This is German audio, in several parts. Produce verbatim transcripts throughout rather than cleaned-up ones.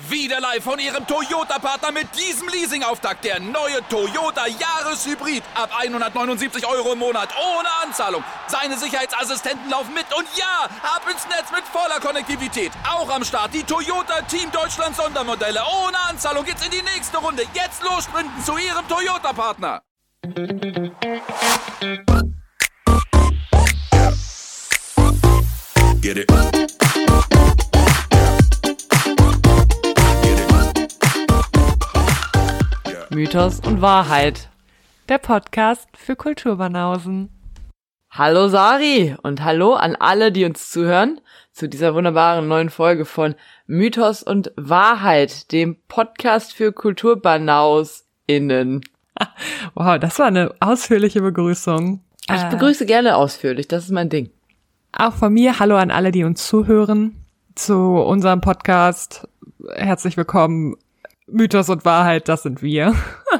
Wieder live von Ihrem Toyota-Partner mit diesem Leasing-Auftakt. Der neue Toyota Jahreshybrid. Ab hundertneunundsiebzig Euro im Monat. Ohne Anzahlung. Seine Sicherheitsassistenten laufen mit. Und ja, ab ins Netz mit voller Konnektivität. Auch am Start die Toyota Team Deutschland Sondermodelle. Ohne Anzahlung geht's in die nächste Runde. Jetzt los sprinten zu Ihrem Toyota-Partner. Get it. Mythos und Wahrheit. Der Podcast für Kulturbanausen. Hallo Sari und hallo an alle, die uns zuhören, zu dieser wunderbaren neuen Folge von Mythos und Wahrheit, dem Podcast für KulturbanauSinnen. Wow, das war eine ausführliche Begrüßung. Ich begrüße gerne ausführlich, das ist mein Ding. Auch von mir, hallo an alle, die uns zuhören, zu unserem Podcast. Herzlich willkommen. Mythos und Wahrheit, das sind wir.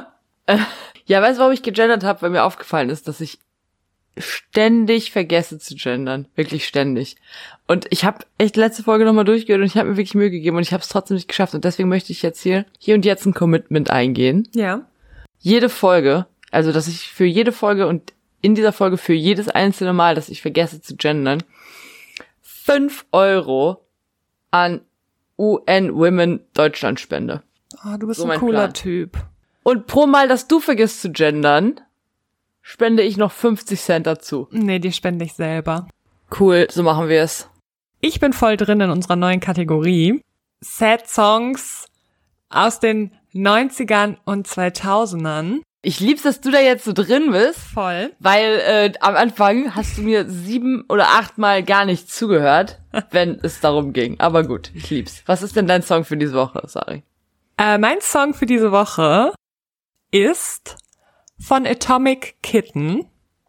Ja, weißt du, warum ich gegendert habe? Weil mir aufgefallen ist, dass ich ständig vergesse zu gendern. Wirklich ständig. Und ich habe echt letzte Folge nochmal durchgehört und ich habe mir wirklich Mühe gegeben und ich habe es trotzdem nicht geschafft. Und deswegen möchte ich jetzt hier, hier und jetzt ein Commitment eingehen. Ja. Jede Folge, also dass ich für jede Folge und in dieser Folge für jedes einzelne Mal, dass ich vergesse zu gendern, fünf Euro an U N Women Deutschland spende. Oh, du bist So ein mein cooler Plan. Typ. Und pro Mal, dass du vergisst zu gendern, spende ich noch fünfzig Cent dazu. Nee, die spende ich selber. Cool, so machen wir es. Ich bin voll drin in unserer neuen Kategorie. Sad Songs aus den neunzigern und zweitausendern. Ich lieb's, dass du da jetzt so drin bist, Voll. weil äh, am Anfang hast du mir sieben oder acht Mal gar nicht zugehört, wenn es darum ging. Aber gut, ich lieb's. Was ist denn dein Song für diese Woche, Sari? Äh, mein Song für diese Woche ist von Atomic Kitten,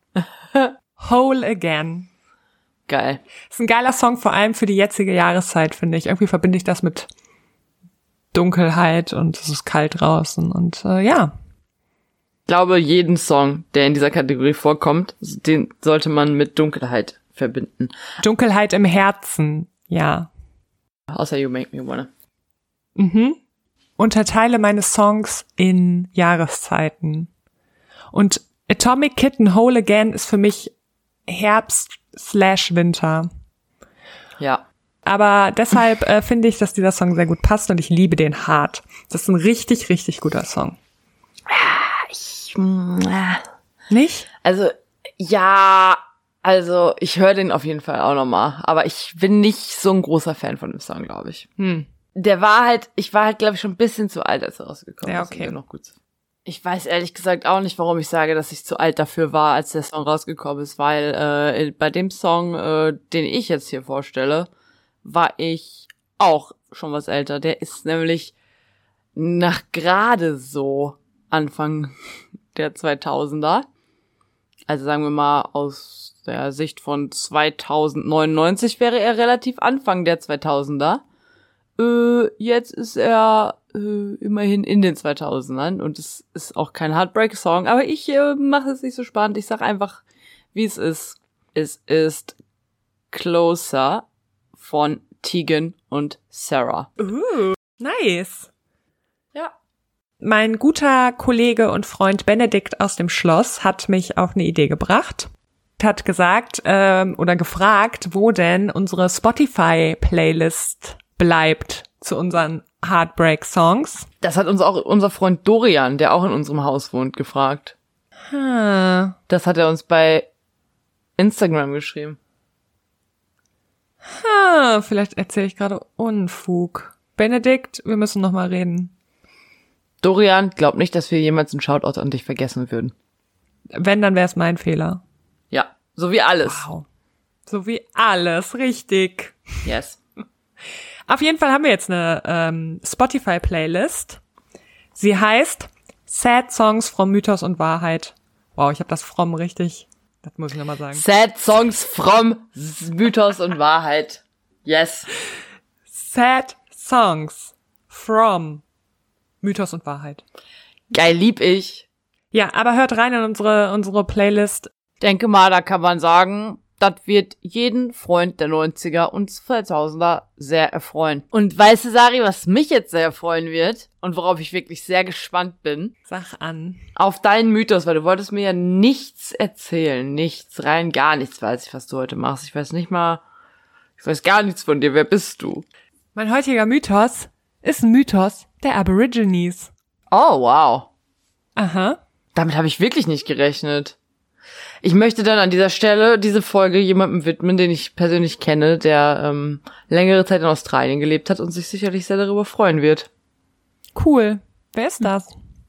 Whole Again. Geil. Ist ein geiler Song, vor allem für die jetzige Jahreszeit, finde ich. Irgendwie verbinde ich das mit Dunkelheit und es ist kalt draußen und äh, ja. Ich glaube, jeden Song, der in dieser Kategorie vorkommt, den sollte man mit Dunkelheit verbinden. Dunkelheit im Herzen, ja. Außer You Make Me Wanna. Mhm. Unterteile meine Songs in Jahreszeiten. Und Atomic Kitten Whole Again ist für mich Herbst slash Winter. Ja. Aber deshalb äh, finde ich, dass dieser Song sehr gut passt und ich liebe den hart. Das ist ein richtig, richtig guter Song. Ich, äh. Nicht? Also, ja, also ich höre den auf jeden Fall auch nochmal. Aber ich bin nicht so ein großer Fan von dem Song, glaube ich. Hm. Der war halt, ich war halt, glaube ich, schon ein bisschen zu alt, als er rausgekommen Ja, ist. okay. Und noch gut. Ich weiß ehrlich gesagt auch nicht, warum ich sage, dass ich zu alt dafür war, als der Song rausgekommen ist, weil äh, bei dem Song, äh, den ich jetzt hier vorstelle, war ich auch schon was älter. Der ist nämlich nach gerade so Anfang der zweitausender. Also sagen wir mal, aus der Sicht von zweitausendneunundneunzig wäre er relativ Anfang der zweitausender. Äh, jetzt ist er äh, immerhin in den zweitausendern und es ist auch kein Heartbreak-Song, aber ich äh, mache es nicht so spannend. Ich sag einfach, wie es ist. Es ist Closer von Tegan und Sarah. Uh, nice. Ja. Mein guter Kollege und Freund Benedikt aus dem Schloss hat mich auf eine Idee gebracht. Hat gesagt ähm, oder gefragt, wo denn unsere Spotify-Playlist bleibt zu unseren Heartbreak-Songs. Das hat uns auch unser Freund Dorian, der auch in unserem Haus wohnt, gefragt. Hm. Das hat er uns bei Instagram geschrieben. Hm, vielleicht erzähle ich gerade Unfug. Benedikt, wir müssen noch mal reden. Dorian, glaub nicht, dass wir jemals einen Shoutout an dich vergessen würden. Wenn, dann wäre es mein Fehler. Ja, so wie alles. Wow. So wie alles, richtig. Yes. Auf jeden Fall haben wir jetzt eine ähm, Spotify-Playlist. Sie heißt Sad Songs from Mythos und Wahrheit. Wow, ich habe das from richtig. Das muss ich nochmal sagen. Sad Songs from Mythos und Wahrheit. Yes. Sad Songs from Mythos und Wahrheit. Geil, lieb ich. Ja, aber hört rein in unsere unsere Playlist. Denke mal, da kann man sagen, das wird jeden Freund der neunziger und zweitausender sehr erfreuen. Und weißt du, Sari, was mich jetzt sehr erfreuen wird und worauf ich wirklich sehr gespannt bin? Sag an. Auf deinen Mythos, weil du wolltest mir ja nichts erzählen. Nichts, rein gar nichts weiß ich, was du heute machst. Ich weiß nicht mal, ich weiß gar nichts von dir. Wer bist du? Mein heutiger Mythos ist ein Mythos der Aborigines. Oh, wow. Aha. Damit habe ich wirklich nicht gerechnet. Ich möchte dann an dieser Stelle diese Folge jemandem widmen, den ich persönlich kenne, der ähm, längere Zeit in Australien gelebt hat und sich sicherlich sehr darüber freuen wird. Cool. Wer ist das?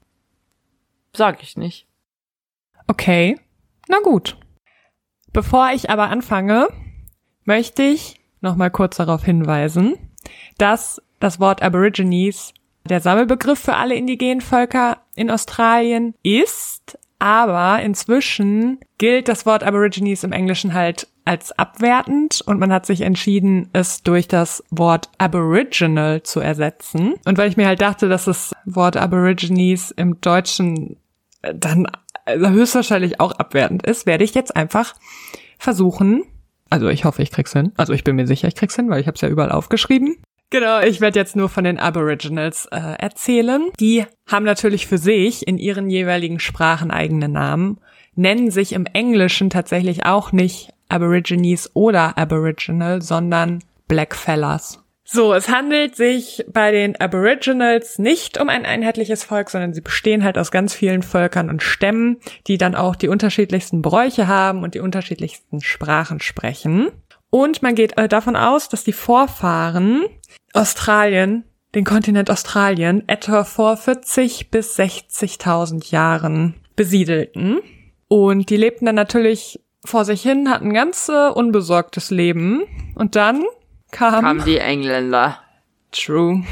Sag ich nicht. Okay. Na gut. Bevor ich aber anfange, möchte ich noch mal kurz darauf hinweisen, dass das Wort Aborigines der Sammelbegriff für alle indigenen Völker in Australien ist, aber inzwischen gilt das Wort Aborigines im Englischen halt als abwertend und man hat sich entschieden, es durch das Wort Aboriginal zu ersetzen. Und weil ich mir halt dachte, dass das Wort Aborigines im Deutschen dann höchstwahrscheinlich auch abwertend ist, werde ich jetzt einfach versuchen, also ich hoffe, ich krieg's hin, also ich bin mir sicher, ich krieg's hin, weil ich habe es ja überall aufgeschrieben. Genau, ich werde jetzt nur von den Aboriginals äh, erzählen. Die haben natürlich für sich in ihren jeweiligen Sprachen eigene Namen, nennen sich im Englischen tatsächlich auch nicht Aborigines oder Aboriginal, sondern Blackfellas. So, es handelt sich bei den Aboriginals nicht um ein einheitliches Volk, sondern sie bestehen halt aus ganz vielen Völkern und Stämmen, die dann auch die unterschiedlichsten Bräuche haben und die unterschiedlichsten Sprachen sprechen. Und man geht äh, davon aus, dass die Vorfahren Australien, den Kontinent Australien, etwa vor vierzig bis sechzigtausend Jahren besiedelten. Und die lebten dann natürlich vor sich hin, hatten ein ganz äh, unbesorgtes Leben. Und dann kam... Kamen die Engländer. True.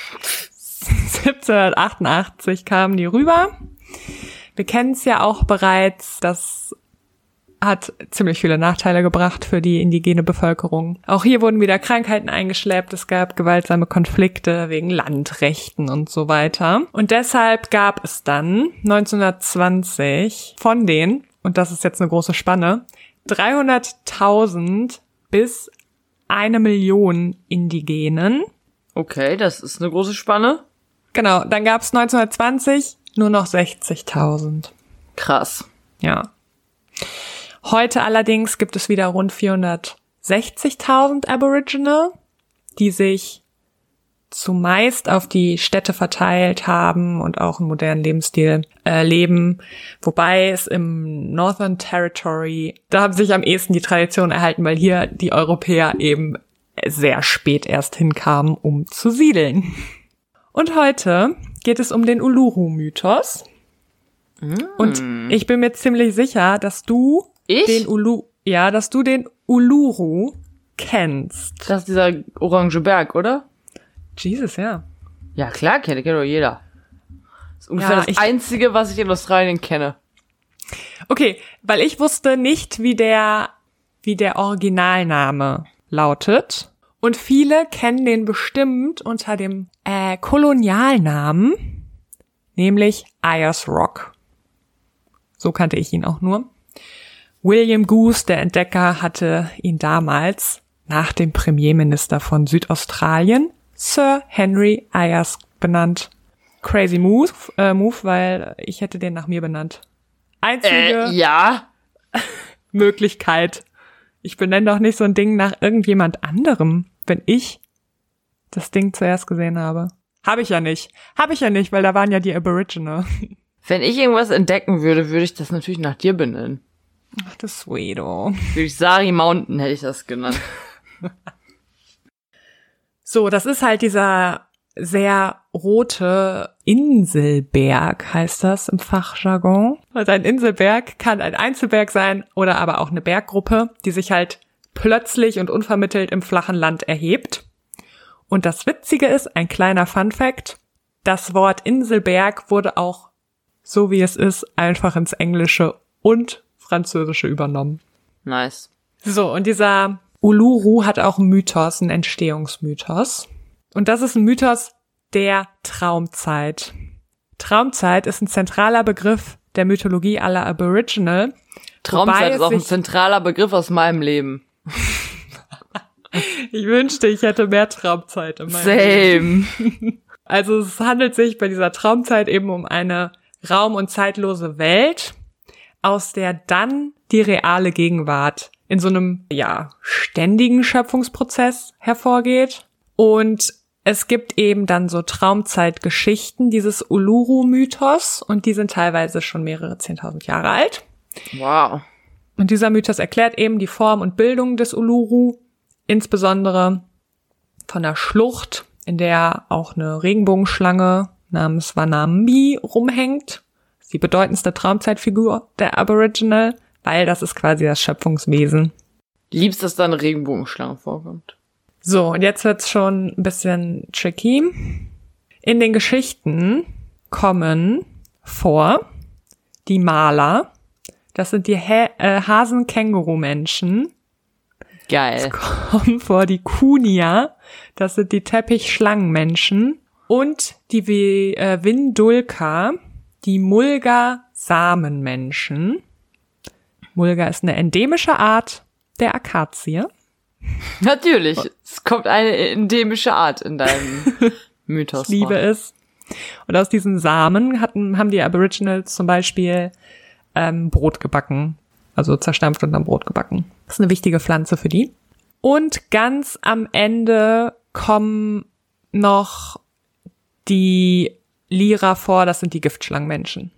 siebzehnhundertachtundachtzig kamen die rüber. Wir kennen es ja auch bereits, dass hat ziemlich viele Nachteile gebracht für die indigene Bevölkerung. Auch hier wurden wieder Krankheiten eingeschleppt, es gab gewaltsame Konflikte wegen Landrechten und so weiter. Und deshalb gab es dann neunzehnhundertzwanzig von den, und das ist jetzt eine große Spanne, dreihunderttausend bis eine Million Indigenen. Okay, das ist eine große Spanne. Genau, dann gab es neunzehnhundertzwanzig nur noch sechzigtausend. Krass. Ja. Heute allerdings gibt es wieder rund vierhundertsechzigtausend Aboriginal, die sich zumeist auf die Städte verteilt haben und auch einen modernen Lebensstil äh, leben. Wobei es im Northern Territory, da haben sich am ehesten die Traditionen erhalten, weil hier die Europäer eben sehr spät erst hinkamen, um zu siedeln. Und heute geht es um den Uluru-Mythos. Mm. Und ich bin mir ziemlich sicher, dass du Ich? den Ulu, ja, dass du den Uluru kennst. Das ist dieser orange Berg, oder? Jesus, ja. Ja, klar, kennt, kennt doch jeder. Das ist ungefähr Ja, das ich- Einzige, was ich in Australien kenne. Okay, weil ich wusste nicht, wie der, wie der Originalname lautet. Und viele kennen den bestimmt unter dem äh, Kolonialnamen, nämlich Ayers Rock. So kannte ich ihn auch nur. William Goose, der Entdecker, hatte ihn damals nach dem Premierminister von Südaustralien, Sir Henry Ayers, benannt. Crazy Move, äh, Move, weil ich hätte den nach mir benannt. Einzige Äh, ja. Möglichkeit. Ich benenne doch nicht so ein Ding nach irgendjemand anderem, wenn ich das Ding zuerst gesehen habe. Habe ich ja nicht. Habe ich ja nicht, weil da waren ja die Aboriginal. Wenn ich irgendwas entdecken würde, würde ich das natürlich nach dir benennen. Ach, das Sweeto. Würde ich Sari Mountain, hätte ich das genannt. So, das ist halt dieser sehr rote Inselberg, heißt das im Fachjargon. Also ein Inselberg kann ein Einzelberg sein oder aber auch eine Berggruppe, die sich halt plötzlich und unvermittelt im flachen Land erhebt. Und das Witzige ist, ein kleiner Funfact, das Wort Inselberg wurde auch, so wie es ist, einfach ins Englische und Französische übernommen. Nice. So, und dieser Uluru hat auch einen Mythos, einen Entstehungsmythos. Und das ist ein Mythos der Traumzeit. Traumzeit ist ein zentraler Begriff der Mythologie aller Aboriginal. Traumzeit ist auch ein zentraler Begriff aus meinem Leben. Ich wünschte, ich hätte mehr Traumzeit in meinem Same. Leben. Also es handelt sich bei dieser Traumzeit eben um eine raum- und zeitlose Welt, aus der dann die reale Gegenwart in so einem, ja, ständigen Schöpfungsprozess hervorgeht. Und es gibt eben dann so Traumzeitgeschichten dieses Uluru-Mythos und die sind teilweise schon mehrere zehntausend Jahre alt. Wow. Und dieser Mythos erklärt eben die Form und Bildung des Uluru, insbesondere von der Schlucht, in der auch eine Regenbogenschlange namens Wanambi rumhängt. Das ist die bedeutendste Traumzeitfigur der Aboriginal, weil das ist quasi das Schöpfungswesen. Liebst, dass da eine Regenbogenschlange vorkommt. So, und jetzt wird's schon ein bisschen tricky. In den Geschichten kommen vor die Maler. Das sind die Ha- äh, Hasen-Känguru-Menschen. Geil. Es kommen vor die Kunia. Das sind die Teppichschlangenmenschen. Und die Vi- äh, Windulka, die Mulga-Samenmenschen. Mulga ist eine endemische Art der Akazie. Natürlich. Es kommt eine endemische Art in deinem Mythos Ich liebe vor. es. Und aus diesen Samen hatten, haben die Aboriginals zum Beispiel ähm, Brot gebacken. Also zerstampft und dann Brot gebacken. Das ist eine wichtige Pflanze für die. Und ganz am Ende kommen noch die Lira vor. Das sind die Giftschlangenmenschen.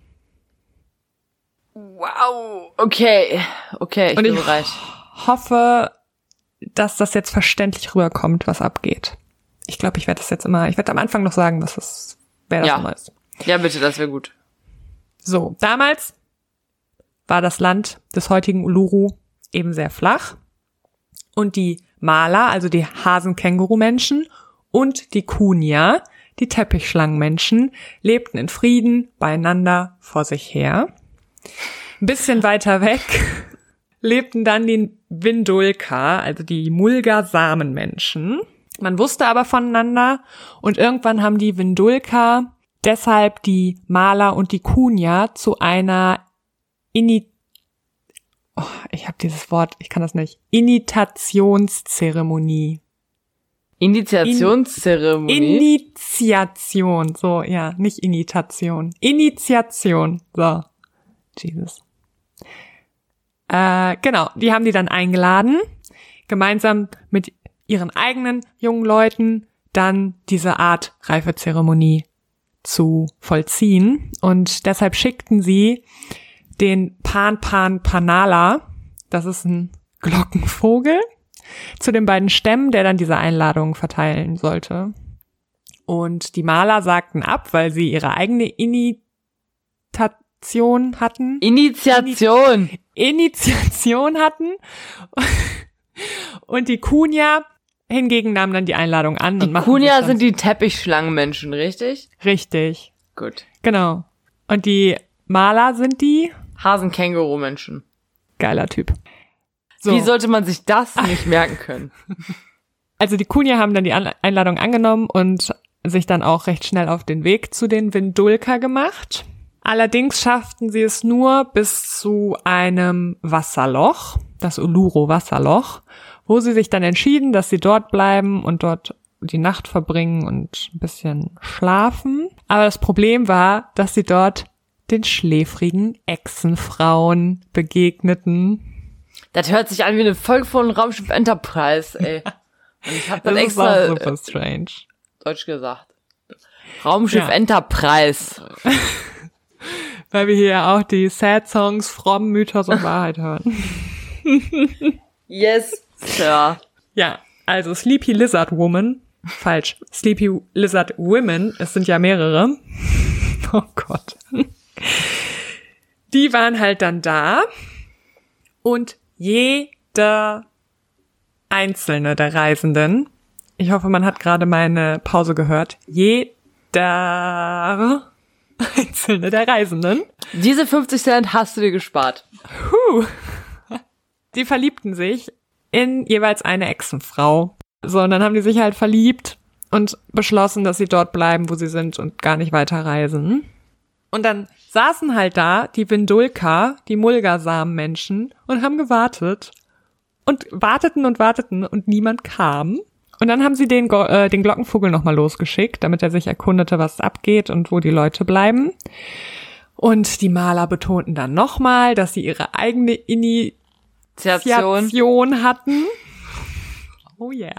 Wow. Okay. Okay, ich Und bin ich bereit. hoffe, dass das jetzt verständlich rüberkommt, was abgeht. Ich glaube, ich werde das jetzt immer, ich werde am Anfang noch sagen, was das, wer das Ja. nochmal ist. Ja, bitte, das wäre gut. So, damals war das Land des heutigen Uluru eben sehr flach. Und die Mala, also die Hasen-Känguru-Menschen und die Kunia, die Teppichschlangenmenschen, lebten in Frieden beieinander vor sich her. Ein bisschen weiter weg lebten dann die Windulka, also die Mulga-Samenmenschen. Man wusste aber voneinander und irgendwann haben die Windulka deshalb die Mala und die Kunia zu einer Ini oh, ich habe dieses Wort, ich kann das nicht. Initiationszeremonie. Initiationszeremonie. Initiation, so, ja, nicht Imitation. Initiation, so. Jesus. Äh, genau, die haben die dann eingeladen, gemeinsam mit ihren eigenen jungen Leuten dann diese Art Reifezeremonie zu vollziehen. Und deshalb schickten sie den Pan Pan Panala, das ist ein Glockenvogel, zu den beiden Stämmen, der dann diese Einladung verteilen sollte. Und die Maler sagten ab, weil sie ihre eigene Initiation hatten. Initiation. Initiation hatten. Und die Kunia hingegen nahmen dann die Einladung an. Die und machten Kunia sich dann- sind die Teppichschlangenmenschen, richtig? Richtig, Gut. genau. Und die Maler sind die Hasen-Känguru-Menschen. geiler Typ. So. Wie sollte man sich das nicht merken können? Also die Kunia haben dann die An- Einladung angenommen und sich dann auch recht schnell auf den Weg zu den Windulka gemacht. Allerdings schafften sie es nur bis zu einem Wasserloch, das Uluru-Wasserloch, wo sie sich dann entschieden, dass sie dort bleiben und dort die Nacht verbringen und ein bisschen schlafen. Aber das Problem war, dass sie dort den schläfrigen Echsenfrauen begegneten. Das hört sich an wie eine Folge von Raumschiff Enterprise, ey. Und ich hab dann Das extra ist auch super strange. Deutsch gesagt. Raumschiff Ja. Enterprise. Weil wir hier auch die Sad Songs from Mythos und Wahrheit hören. Yes, Sir. Ja, also Sleepy Lizard Woman. Falsch. Sleepy Lizard Women. Es sind ja mehrere. Oh Gott. Die waren halt dann da. Und jeder einzelne der Reisenden, ich hoffe, man hat gerade meine Pause gehört, jeder einzelne der Reisenden, Diese fünfzig Cent hast du dir gespart. Puh. Die verliebten sich in jeweils eine Echsenfrau. So, und dann haben die sich halt verliebt und beschlossen, dass sie dort bleiben, wo sie sind und gar nicht weiter reisen. Und dann saßen halt da die Windulka, die Mulgasam-Menschen und haben gewartet und warteten und warteten und niemand kam. Und dann haben sie den, Go- äh, den Glockenvogel nochmal losgeschickt, damit er sich erkundete, was abgeht und wo die Leute bleiben. Und die Maler betonten dann nochmal, dass sie ihre eigene Initiation hatten. Oh yeah.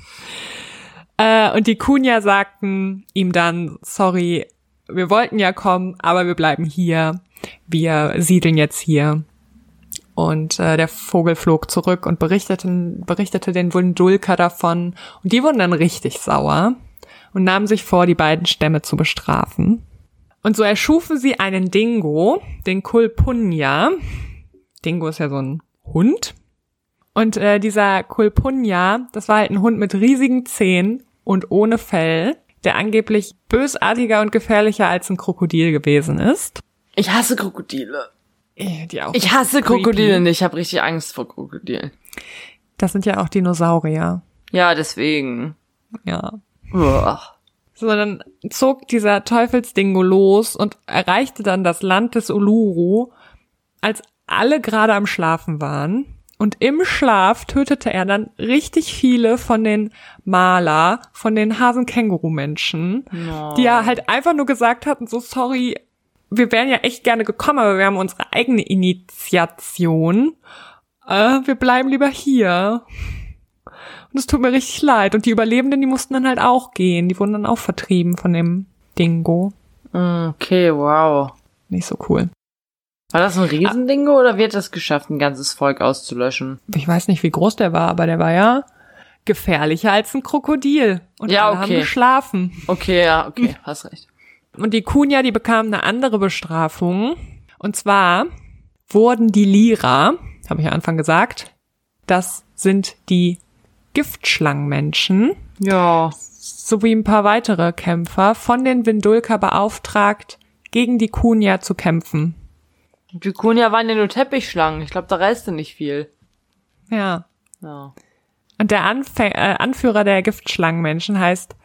Äh, und die Kunja sagten ihm dann, sorry, wir wollten ja kommen, aber wir bleiben hier. Wir siedeln jetzt hier. Und äh, der Vogel flog zurück und berichtete, berichtete den Windulka davon. Und die wurden dann richtig sauer und nahmen sich vor, die beiden Stämme zu bestrafen. Und so erschufen sie einen Dingo, den Kulpunja. Dingo ist ja so ein Hund. Und äh, dieser Kulpunja, das war halt ein Hund mit riesigen Zähnen und ohne Fell, der angeblich bösartiger und gefährlicher als ein Krokodil gewesen ist. Ich hasse Krokodile. Die auch ich hasse creepy. Krokodile nicht, ich habe richtig Angst vor Krokodilen. Das sind ja auch Dinosaurier. Ja, deswegen. Ja. Uah. So, dann zog dieser Teufelsdingo los und erreichte dann das Land des Uluru, als alle gerade am Schlafen waren. Und im Schlaf tötete er dann richtig viele von den Maler, von den Hasen-Känguru-Menschen, No. die ja halt einfach nur gesagt hatten, so sorry, wir wären ja echt gerne gekommen, aber wir haben unsere eigene Initiation. Äh, wir bleiben lieber hier. Und es tut mir richtig leid. Und die Überlebenden, die mussten dann halt auch gehen. Die wurden dann auch vertrieben von dem Dingo. Okay, wow. Nicht so cool. War das ein Riesendingo oder wird das geschafft, ein ganzes Volk auszulöschen? Ich weiß nicht, wie groß der war, aber der war ja gefährlicher als ein Krokodil. Und ja, alle okay. haben geschlafen. Okay, ja, okay, hast recht. Und die Kunja, die bekamen eine andere Bestrafung. Und zwar wurden die Lira, habe ich am Anfang gesagt, das sind die Giftschlangenmenschen, Ja. sowie ein paar weitere Kämpfer, von den Windulka beauftragt, gegen die Kunja zu kämpfen. Die Kunja waren ja nur Teppichschlangen. Ich glaube, da reiste nicht viel. Ja. Ja. Und der Anf- äh, Anführer der Giftschlangenmenschen heißt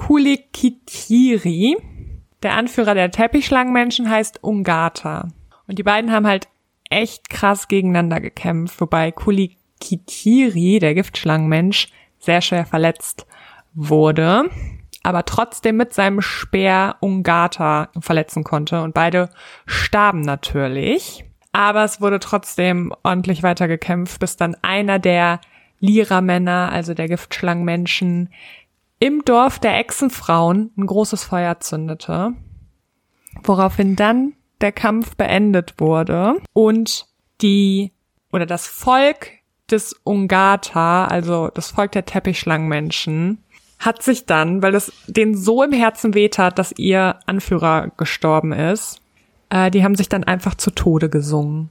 Kulikitiri. Der Anführer der Teppichschlangenmenschen heißt Ungata. Und die beiden haben halt echt krass gegeneinander gekämpft, wobei Kulikitiri, der Giftschlangenmensch, sehr schwer verletzt wurde, aber trotzdem mit seinem Speer Ungata verletzen konnte. Und beide starben natürlich. Aber es wurde trotzdem ordentlich weiter gekämpft, bis dann einer der Lira-Männer, also der Giftschlangenmenschen, im Dorf der Echsenfrauen ein großes Feuer zündete, woraufhin dann der Kampf beendet wurde und die oder das Volk des Ungata, also das Volk der Teppichschlangenmenschen, hat sich dann, weil es denen so im Herzen wehtat, dass ihr Anführer gestorben ist, äh, die haben sich dann einfach zu Tode gesungen.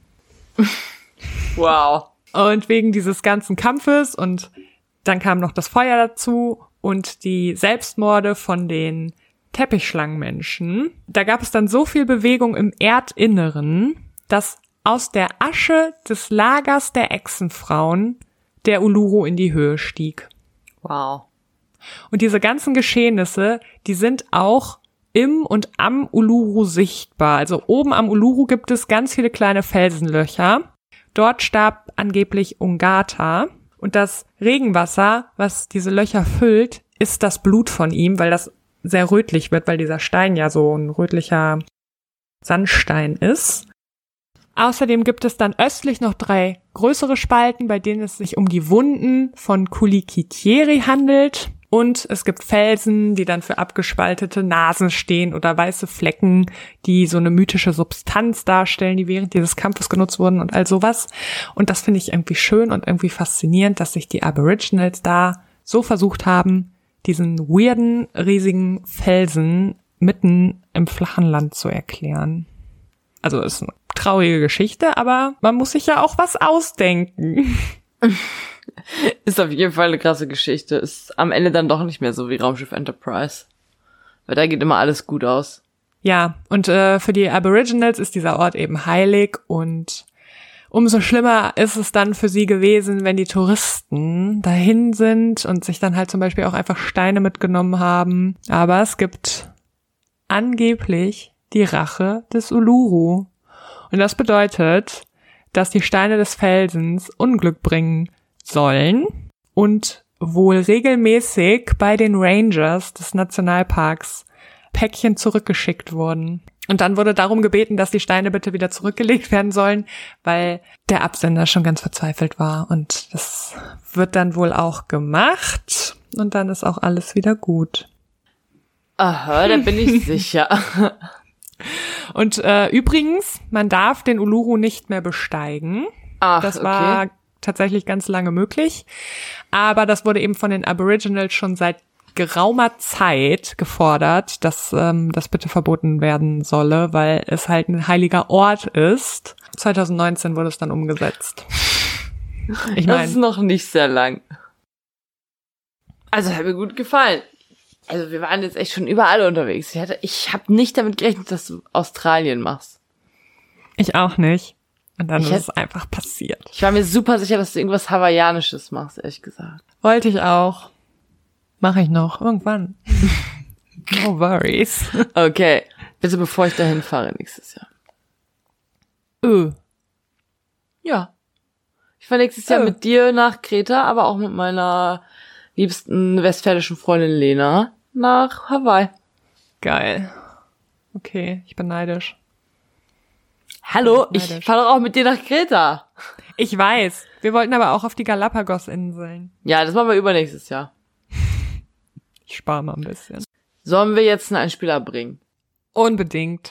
Wow. Und wegen dieses ganzen Kampfes und dann kam noch das Feuer dazu und die Selbstmorde von den Teppichschlangenmenschen. Da gab es dann so viel Bewegung im Erdinneren, dass aus der Asche des Lagers der Echsenfrauen der Uluru in die Höhe stieg. Wow. Und diese ganzen Geschehnisse, die sind auch im und am Uluru sichtbar. Also oben am Uluru gibt es ganz viele kleine Felsenlöcher. Dort starb angeblich Ungata. Und das Regenwasser, was diese Löcher füllt, ist das Blut von ihm, weil das sehr rötlich wird, weil dieser Stein ja so ein rötlicher Sandstein ist. Außerdem gibt es dann östlich noch drei größere Spalten, bei denen es sich um die Wunden von Kulikitiri handelt. Und es gibt Felsen, die dann für abgespaltete Nasen stehen oder weiße Flecken, die so eine mythische Substanz darstellen, die während dieses Kampfes genutzt wurden und all sowas. Und das finde ich irgendwie schön und irgendwie faszinierend, dass sich die Aboriginals da so versucht haben, diesen weirden, riesigen Felsen mitten im flachen Land zu erklären. Also ist eine traurige Geschichte, aber man muss sich ja auch was ausdenken. Ist auf jeden Fall eine krasse Geschichte. Ist am Ende dann doch nicht mehr so wie Raumschiff Enterprise. Weil da geht immer alles gut aus. Ja, und äh, für die Aboriginals ist dieser Ort eben heilig und umso schlimmer ist es dann für sie gewesen, wenn die Touristen dahin sind und sich dann halt zum Beispiel auch einfach Steine mitgenommen haben. Aber es gibt angeblich die Rache des Uluru. Und das bedeutet, dass die Steine des Felsens Unglück bringen sollen und wohl regelmäßig bei den Rangers des Nationalparks Päckchen zurückgeschickt wurden. Und dann wurde darum gebeten, dass die Steine bitte wieder zurückgelegt werden sollen, weil der Absender schon ganz verzweifelt war. Und das wird dann wohl auch gemacht. Und dann ist auch alles wieder gut. Aha, da bin ich sicher. Und äh, übrigens, man darf den Uluru nicht mehr besteigen. Ach, das war okay. tatsächlich ganz lange möglich. Aber das wurde eben von den Aboriginals schon seit geraumer Zeit gefordert, dass ähm, das bitte verboten werden solle, weil es halt ein heiliger Ort ist. zwanzig neunzehn wurde es dann umgesetzt. Ich Das ist meine, noch nicht sehr lang. Also hat mir gut gefallen. Also wir waren jetzt echt schon überall unterwegs. Ich hatte, ich habe nicht damit gerechnet, dass du Australien machst. ich auch nicht. Und dann Ich ist hätt- es einfach passiert. Ich war mir super sicher, dass du irgendwas Hawaiianisches machst, ehrlich gesagt. Wollte ich auch. Mache ich noch. Irgendwann. No worries. Okay, bitte bevor ich dahin fahre nächstes Jahr. Öh. Ja. Ich fahre nächstes Jahr Oh. mit dir nach Kreta, aber auch mit meiner liebsten westfälischen Freundin Lena nach Hawaii. Geil. Okay, ich bin neidisch. Hallo, Ja, ich neidisch. fahre doch auch mit dir nach Kreta. Ich weiß. Wir wollten aber auch auf die Galapagos-Inseln. Ja, das machen wir übernächstes Jahr. Ich spare mal ein bisschen. Sollen wir jetzt einen Einspieler bringen? Unbedingt.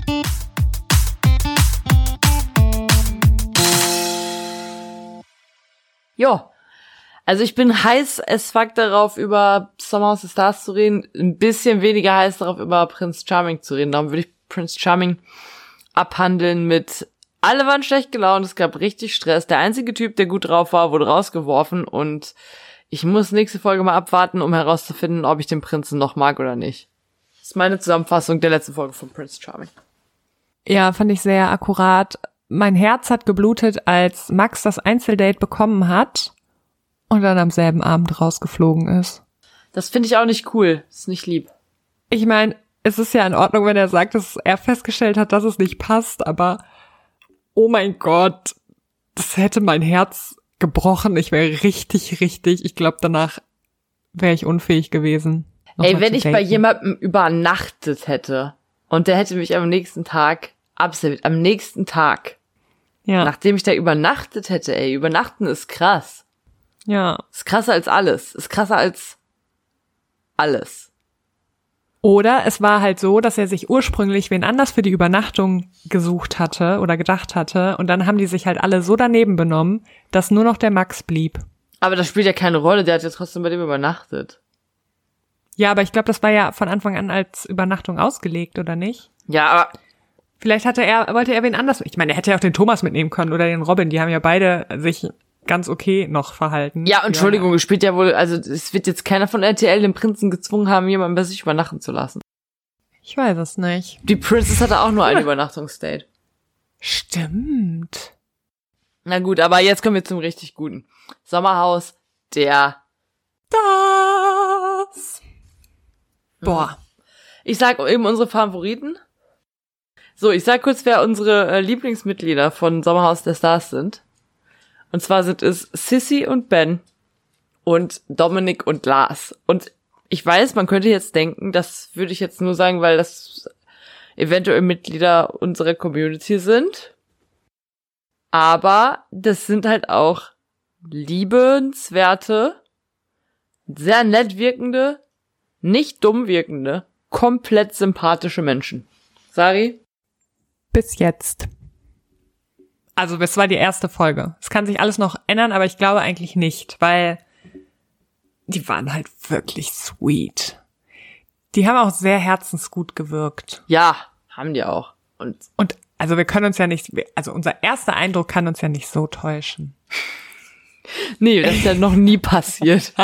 Jo. Also ich bin heiß as fuck darauf, über Summer of the Stars zu reden. Ein bisschen weniger heiß darauf, über Prince Charming zu reden. Darum würde ich Prince Charming abhandeln mit alle waren schlecht gelaunt, es gab richtig Stress. Der einzige Typ, der gut drauf war, wurde rausgeworfen und ich muss nächste Folge mal abwarten, um herauszufinden, ob ich den Prinzen noch mag oder nicht. Das ist meine Zusammenfassung der letzten Folge von Prince Charming. Ja, fand ich sehr akkurat. Mein Herz hat geblutet, als Max das Einzeldate bekommen hat und dann am selben Abend rausgeflogen ist. Das finde ich auch nicht cool. Das ist nicht lieb. Ich meine, es ist ja in Ordnung, wenn er sagt, dass er festgestellt hat, dass es nicht passt, aber oh mein Gott, das hätte mein Herz gebrochen. Ich wäre richtig, richtig, ich glaube, danach wäre ich unfähig gewesen. noch Ey, mal wenn zu ich bei daten. jemandem übernachtet hätte und der hätte mich am nächsten Tag absolut, am nächsten Tag, Ja, nachdem ich da übernachtet hätte, ey, übernachten ist krass. ja. Ist krasser als alles. Ist krasser als alles. Oder es war halt so, dass er sich ursprünglich wen anders für die Übernachtung gesucht hatte oder gedacht hatte und dann haben die sich halt alle so daneben benommen, dass nur noch der Max blieb. Aber das spielt ja keine Rolle, der hat ja trotzdem bei dem übernachtet. Ja, aber ich glaube, das war ja von Anfang an als Übernachtung ausgelegt, oder nicht? Ja, aber Vielleicht hatte er, wollte er wen anders. Ich meine, er hätte ja auch den Thomas mitnehmen können oder den Robin. Die haben ja beide sich ganz okay noch verhalten. ja, Entschuldigung, es spielt ja wohl, also es wird jetzt keiner von R T L den Prinzen gezwungen haben, jemanden bei sich übernachten zu lassen. Ich weiß es nicht. Die Princess hatte auch nur ein Übernachtungsdate. Stimmt. Na gut, aber jetzt kommen wir zum richtig guten. Sommerhaus der... Das. Boah. Ich sag eben unsere Favoriten. So, ich sag kurz, wer unsere äh, Lieblingsmitglieder von Sommerhaus der Stars sind. Und zwar sind es Sissy und Ben und Dominik und Lars. Und ich weiß, man könnte jetzt denken, das würde ich jetzt nur sagen, weil das eventuell Mitglieder unserer Community sind. Aber das sind halt auch liebenswerte, sehr nett wirkende, nicht dumm wirkende, komplett sympathische Menschen. Sari? Bis jetzt. Also, das war die erste Folge. Es kann sich alles noch ändern, aber ich glaube eigentlich nicht, weil die waren halt wirklich sweet. Die haben auch sehr herzensgut gewirkt. Ja, haben die auch. Und Und also wir können uns ja nicht, also unser erster Eindruck kann uns ja nicht so täuschen. nee, das ist ja noch nie passiert.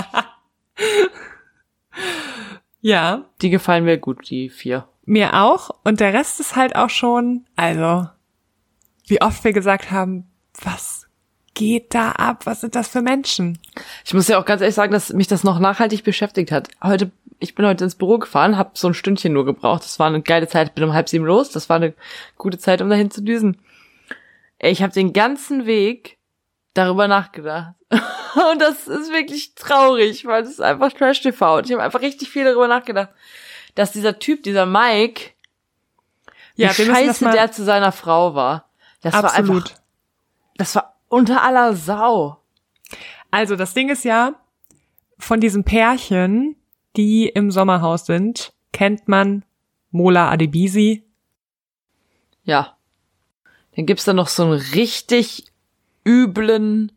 Ja, Die gefallen mir gut, die vier. mir auch. Und der Rest ist halt auch schon, also, wie oft wir gesagt haben, was geht da ab? Was sind das für Menschen? Ich muss ja auch ganz ehrlich sagen, dass mich das noch nachhaltig beschäftigt hat. Heute ich bin heute ins Büro gefahren, hab so ein Stündchen nur gebraucht. Das war eine geile Zeit, bin um halb sieben los. Das war eine gute Zeit, um dahin zu düsen. Ey, ich habe den ganzen Weg darüber nachgedacht. Und das ist wirklich traurig, weil es ist einfach Trash-T V. Und ich habe einfach richtig viel darüber nachgedacht, dass dieser Typ, dieser Mike, ja, wie scheiße der zu seiner Frau war. Das Absolut. war einfach, das war unter aller Sau. Also das Ding ist ja, von diesen Pärchen, die im Sommerhaus sind, kennt man Mola Adebisi. Ja. Dann gibt's da noch so einen richtig üblen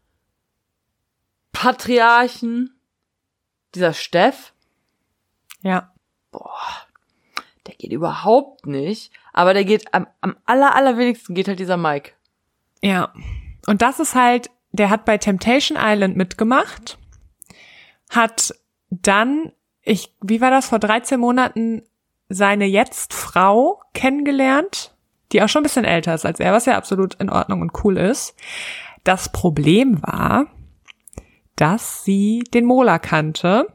Patriarchen, dieser Steff. Ja. Boah, der geht überhaupt nicht. Aber der geht am, am aller, allerwenigsten geht halt dieser Mike. Ja. Und das ist halt, der hat bei Temptation Island mitgemacht, hat dann, ich, wie war das, vor dreizehn Monaten seine Jetzt-Frau kennengelernt, die auch schon ein bisschen älter ist als er, was ja absolut in Ordnung und cool ist. Das Problem war, dass sie den Mola kannte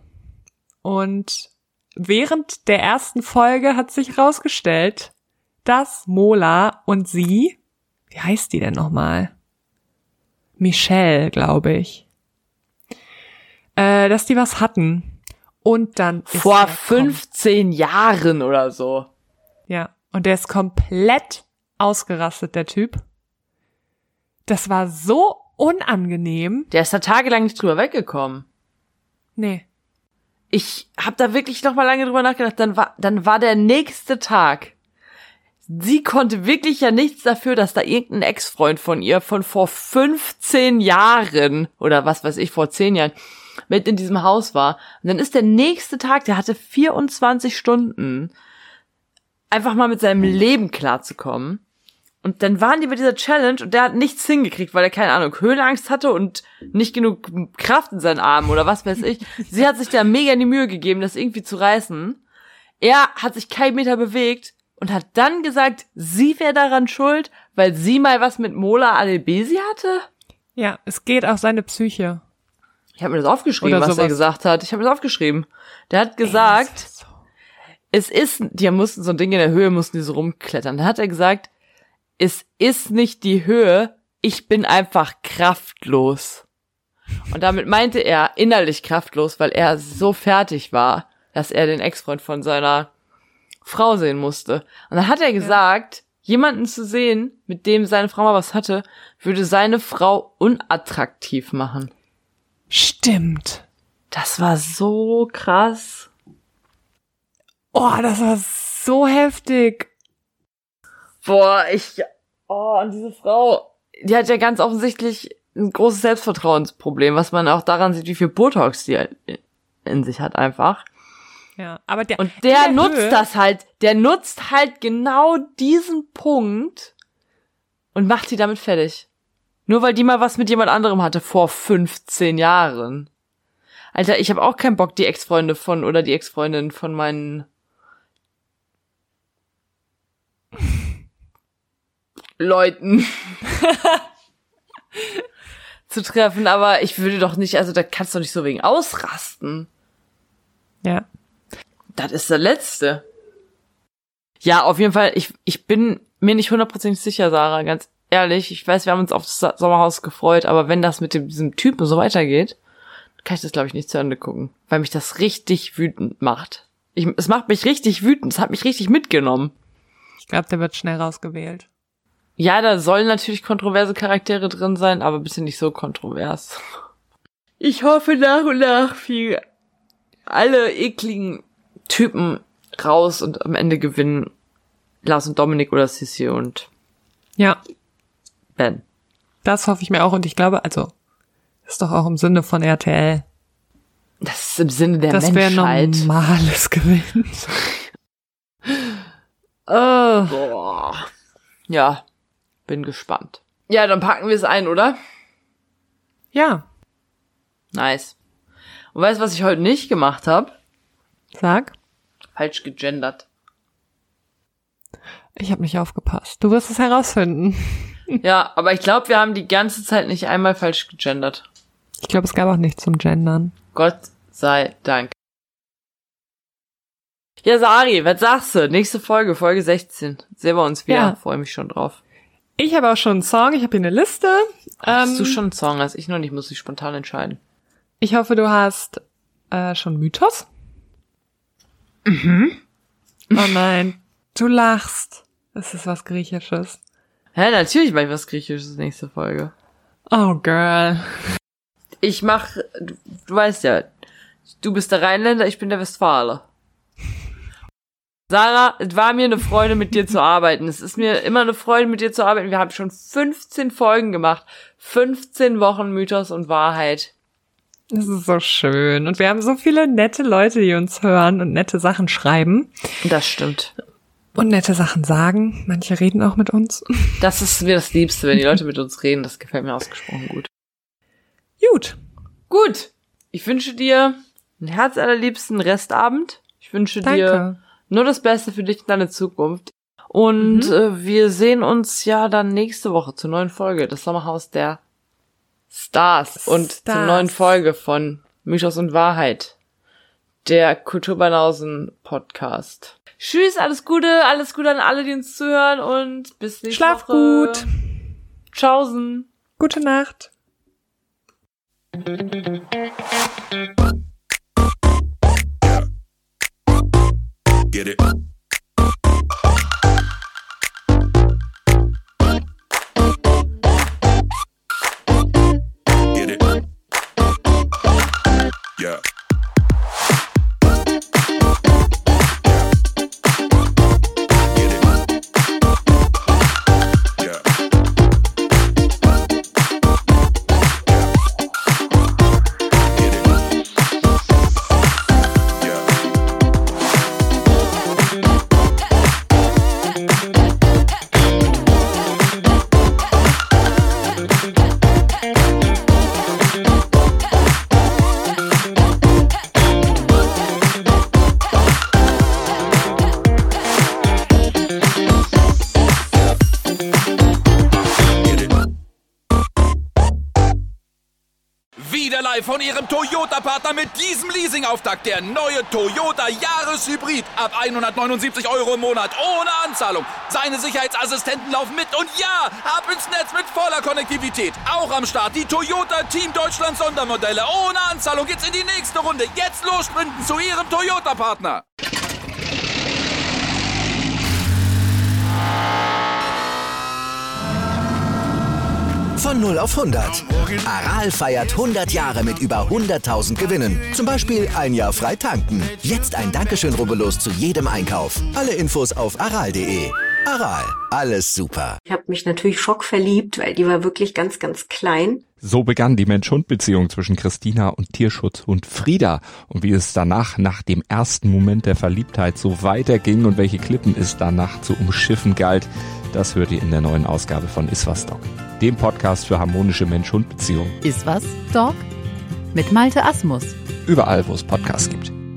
und während der ersten Folge hat sich herausgestellt, dass Mola und sie, wie heißt die denn nochmal? Michelle, glaube ich, äh, dass die was hatten. Und dann ist vor er fünfzehn Jahren oder so. Ja, und der ist komplett ausgerastet, der Typ. Das war so unangenehm. Der ist da tagelang nicht drüber weggekommen. Nee. Ich hab da wirklich noch mal lange drüber nachgedacht. Dann war, dann war der nächste Tag. Sie konnte wirklich ja nichts dafür, dass da irgendein Ex-Freund von ihr von vor fünfzehn Jahren oder was weiß ich, vor zehn Jahren mit in diesem Haus war. Und dann ist der nächste Tag, der hatte vierundzwanzig Stunden, einfach mal mit seinem Leben klarzukommen. Und dann waren die bei dieser Challenge und der hat nichts hingekriegt, weil er, keine Ahnung, Höhenangst hatte und nicht genug Kraft in seinen Armen oder was weiß ich. Sie hat sich da mega in die Mühe gegeben, das irgendwie zu reißen. Er hat sich keinen Meter bewegt und hat dann gesagt, sie wäre daran schuld, weil sie mal was mit Mola Adebisi hatte? Ja, es geht auf seine Psyche. Ich habe mir das aufgeschrieben, Oder was sowas. er gesagt hat. Ich habe mir das aufgeschrieben. Der hat gesagt, Ey, das ist so. es ist, die mussten so ein Ding in der Höhe, mussten die so rumklettern. Da hat er gesagt, es ist nicht die Höhe, ich bin einfach kraftlos. Und damit meinte er innerlich kraftlos, weil er so fertig war, dass er den Ex-Freund von seiner Frau sehen musste. Und dann hat er gesagt, ja. jemanden zu sehen, mit dem seine Frau mal was hatte, würde seine Frau unattraktiv machen. Stimmt. Das war so krass. Oh, das war so heftig. Boah, ich, oh, und diese Frau, die hat ja ganz offensichtlich ein großes Selbstvertrauensproblem, was man auch daran sieht, wie viel Botox die in sich hat einfach. Ja, aber der, und der, der nutzt Höhe, das halt, der nutzt halt genau diesen Punkt und macht die damit fertig. Nur weil die mal was mit jemand anderem hatte vor fünfzehn Jahren. Alter, ich habe auch keinen Bock, die Ex-Freunde von oder die Ex-Freundin von meinen Leuten zu treffen, aber ich würde doch nicht, also da kannst du doch nicht so wegen ausrasten. Ja. Das ist der Letzte. Ja, auf jeden Fall, ich ich bin mir nicht hundertprozentig sicher, Sarah, ganz ehrlich. Ich weiß, wir haben uns auf das Sommerhaus gefreut, aber wenn das mit dem, diesem Typen so weitergeht, kann ich das, glaube ich, nicht zu Ende gucken, weil mich das richtig wütend macht. Ich, es macht mich richtig wütend, es hat mich richtig mitgenommen. Ich glaube, der wird schnell rausgewählt. Ja, da sollen natürlich kontroverse Charaktere drin sein, aber bitte nicht so kontrovers. Ich hoffe, nach und nach fliegen alle ekligen Typen raus und am Ende gewinnen Lars und Dominik oder Sissi und Ja, Ben. das hoffe ich mir auch und ich glaube, also, das ist doch auch im Sinne von R T L. Das ist im Sinne der Das wäre Menschheit. normales Gewinn. Oh. Boah. Ja, bin gespannt. Ja, dann packen wir es ein, oder? Ja, Nice. Und weißt du, was ich heute nicht gemacht habe? sag. Falsch gegendert. Ich habe nicht aufgepasst. Du wirst es herausfinden. Ja, aber ich glaube, wir haben die ganze Zeit nicht einmal falsch gegendert. Ich glaube, es gab auch nichts zum Gendern. Gott sei Dank. Ja, Sari, was sagst du? Nächste Folge, Folge sechzehn. Sehen wir uns wieder. Ja. Freue mich schon drauf. Ich habe auch schon einen Song, ich habe hier eine Liste. Hast Ähm, du schon einen Song? Also ich noch nicht, muss ich spontan entscheiden. Ich hoffe, du hast äh, schon Mythos. Mhm. Oh nein, du lachst. Das ist was Griechisches. Hä, natürlich mach ich was Griechisches nächste Folge. Oh, girl. Ich mach, du, du weißt ja, du bist der Rheinländer, ich bin der Westfale. Sarah, es war mir eine Freude, mit dir zu arbeiten. Es ist mir immer eine Freude, mit dir zu arbeiten. Wir haben schon fünfzehn Folgen gemacht. fünfzehn Wochen Mythos und Wahrheit. Das ist so schön. Und wir haben so viele nette Leute, die uns hören und nette Sachen schreiben. Das stimmt. Und nette Sachen sagen. Manche reden auch mit uns. Das ist mir das Liebste, wenn die Leute mit uns reden. Das gefällt mir ausgesprochen gut. Gut. Gut. Ich wünsche dir einen herzallerliebsten Restabend. Ich wünsche Danke. dir nur das Beste für dich und deine Zukunft. Und Mhm. äh, wir sehen uns ja dann nächste Woche zur neuen Folge des Sommerhaus der Stars. Und zur Stars. neuen Folge von Mythos und Wahrheit. Der Kulturbanausen Podcast. Tschüss, alles Gute, alles Gute an alle, die uns zuhören und bis nächste Schlaf Woche. gut. Tschaußen. Gute Nacht. Get it. Get it. Yeah. Get it. Yeah. Get it. Yeah. Get it. Wieder live von Ihrem Toyota-Partner mit diesem Leasing-Auftakt. Der neue Toyota Jahreshybrid. Ab hundertneunundsiebzig Euro im Monat. Ohne Anzahlung. Seine Sicherheitsassistenten laufen mit. Und ja, ab ins Netz mit voller Konnektivität. Auch am Start die Toyota Team Deutschland Sondermodelle. Ohne Anzahlung geht's in die nächste Runde. Jetzt los sprinten zu Ihrem Toyota-Partner. Von null auf hundert. Aral feiert hundert Jahre mit über hunderttausend Gewinnen. Zum Beispiel ein Jahr frei tanken. Jetzt ein Dankeschön, rubbellos zu jedem Einkauf. Alle Infos auf aral punkt de. Aral, alles super. Ich habe mich natürlich schockverliebt, weil die war wirklich ganz, ganz klein. So begann die Mensch-Hund-Beziehung zwischen Christina und Tierschutzhund Frieda. Und wie es danach, nach dem ersten Moment der Verliebtheit, so weiterging und welche Klippen es danach zu umschiffen galt, das hört ihr in der neuen Ausgabe von Iswas Dog, dem Podcast für harmonische Mensch-Hund-Beziehungen. Iswas Dog? Mit Malte Asmus. Überall, wo es Podcasts gibt.